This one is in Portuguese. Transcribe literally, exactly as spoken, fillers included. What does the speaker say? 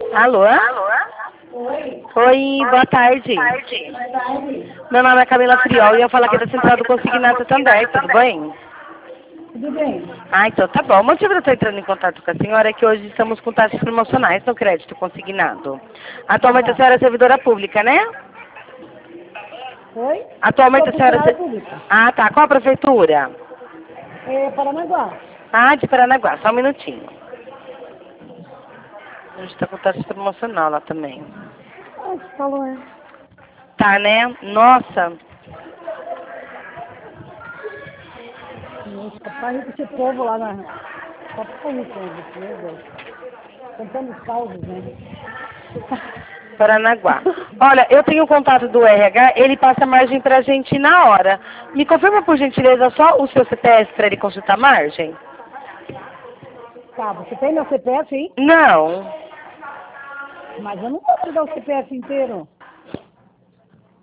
Alô? Alô? Oi. Oi, boa tarde. Boa tarde. Meu nome é Camila Friol e eu falo aqui da Central do Consignado Santander, tudo bem? Tudo bem. Ah, então tá bom. O motivo de eu estar entrando em contato com a senhora é que hoje estamos com taxas promocionais no crédito consignado. Atualmente a senhora é servidora pública, né? Oi? Atualmente Sou a senhora... funcionária é se- pública. Ah, tá. Qual a prefeitura? É Paranaguá. Ah, de Paranaguá. Só um minutinho. A gente tá com taxa promocional lá também. Ah, você falou, é. Tá, né? Nossa. Nossa, rapaz, esse povo lá na... Só pra isso, meu Deus. Contando os causos, né? Paranaguá. Olha, eu tenho o contato do R H, ele passa a margem pra gente na hora. Me confirma, por gentileza, só o seu C P F para ele consultar a margem? Tá, você tem meu C P F aí? Não. Mas eu não vou te dar o C P F inteiro.